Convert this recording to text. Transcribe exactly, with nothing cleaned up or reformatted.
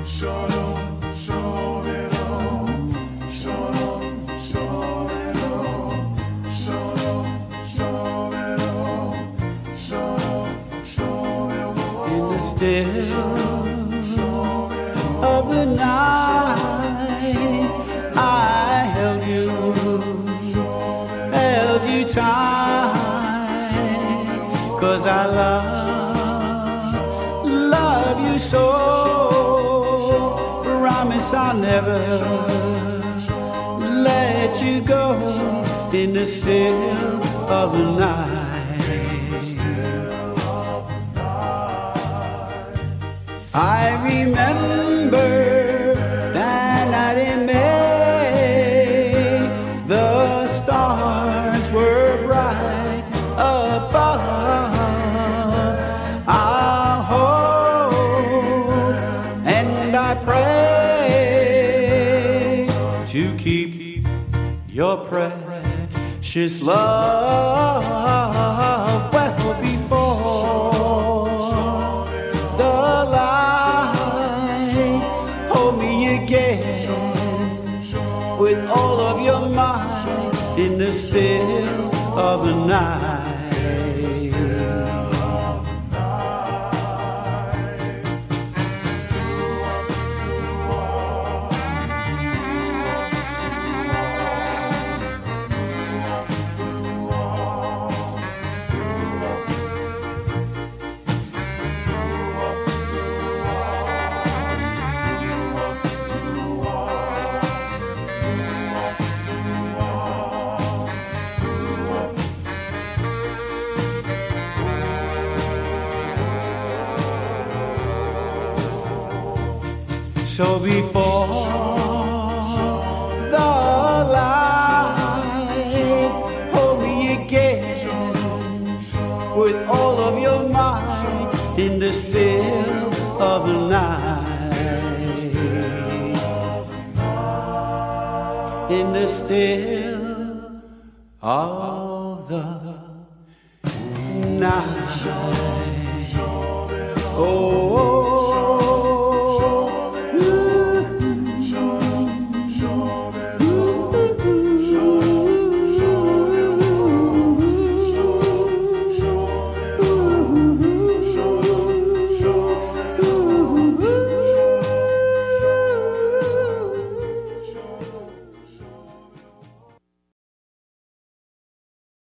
Still of the night, I held you, held you tight, 'cause I love, love you so. Promise I'll never let you go in the still of the night. I remember that night in May, the stars were bright above. I'll hope and I pray to keep your precious love well before the light. Hold me again with all of your might in the still of the night. So before the light, hold me again with all of your might in the still of the night. In the still of the night. Oh.